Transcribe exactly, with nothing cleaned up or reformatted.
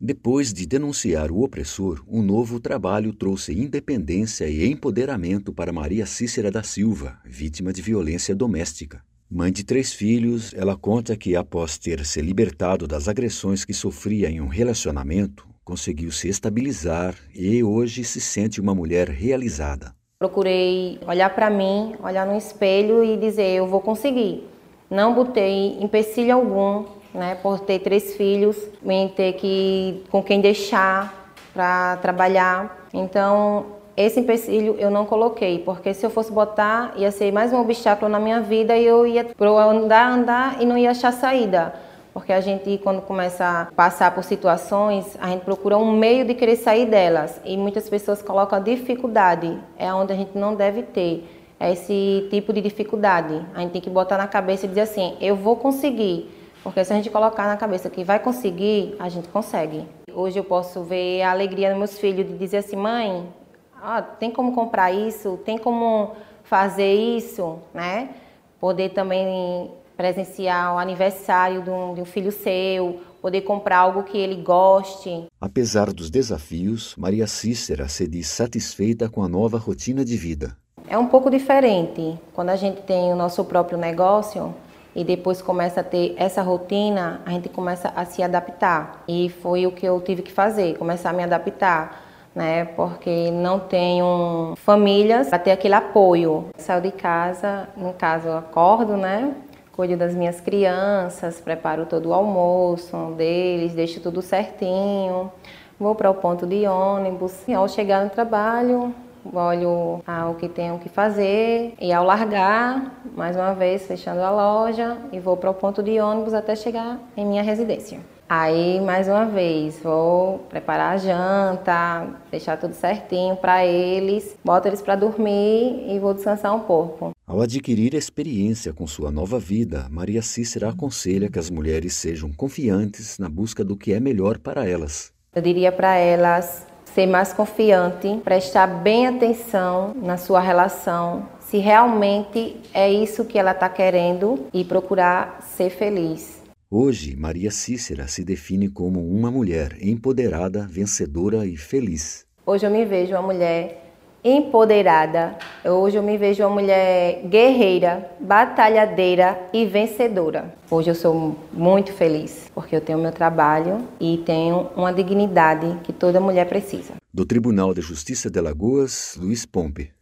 Depois de denunciar o opressor, um novo trabalho trouxe independência e empoderamento para Maria Cícera da Silva, vítima de violência doméstica. Mãe de três filhos, ela conta que após ter se libertado das agressões que sofria em um relacionamento, conseguiu se estabilizar e hoje se sente uma mulher realizada. Procurei olhar para mim, olhar no espelho e dizer, eu vou conseguir. Não botei empecilho algum, né, por ter três filhos, em ter que, com quem deixar para trabalhar. Então, esse empecilho eu não coloquei, porque se eu fosse botar, ia ser mais um obstáculo na minha vida e eu ia andar, andar e não ia achar saída. Porque a gente, quando começa a passar por situações, a gente procura um meio de querer sair delas. E muitas pessoas colocam a dificuldade, é onde a gente não deve ter. É esse tipo de dificuldade. A gente tem que botar na cabeça e dizer assim, eu vou conseguir. Porque se a gente colocar na cabeça que vai conseguir, a gente consegue. Hoje eu posso ver a alegria dos meus filhos de dizer assim, mãe, ah, tem como comprar isso, tem como fazer isso, né? Poder também presenciar o aniversário de um, de um filho seu, poder comprar algo que ele goste. Apesar dos desafios, Maria Cícera se diz satisfeita com a nova rotina de vida. É um pouco diferente. Quando a gente tem o nosso próprio negócio e depois começa a ter essa rotina, a gente começa a se adaptar. E foi o que eu tive que fazer, começar a me adaptar, né? Porque não tenho famílias para ter aquele apoio. Saio de casa, no caso eu acordo, né? Cuido das minhas crianças, preparo todo o almoço deles, deixo tudo certinho. Vou para o ponto de ônibus. E ao chegar no trabalho, olho ah, o que tenho que fazer. E ao largar, mais uma vez, fechando a loja, e vou para o ponto de ônibus até chegar em minha residência. Aí, mais uma vez, vou preparar a janta, deixar tudo certinho para eles, boto eles para dormir e vou descansar um pouco. Ao adquirir experiência com sua nova vida, Maria Cícera aconselha que as mulheres sejam confiantes na busca do que é melhor para elas. Eu diria para elas ser mais confiante, prestar bem atenção na sua relação, se realmente é isso que ela está querendo e procurar ser feliz. Hoje, Maria Cícera se define como uma mulher empoderada, vencedora e feliz. Hoje eu me vejo uma mulher empoderada, hoje eu me vejo uma mulher guerreira, batalhadeira e vencedora. Hoje eu sou muito feliz, porque eu tenho meu trabalho e tenho uma dignidade que toda mulher precisa. Do Tribunal de Justiça de Alagoas, Luiz Pompe.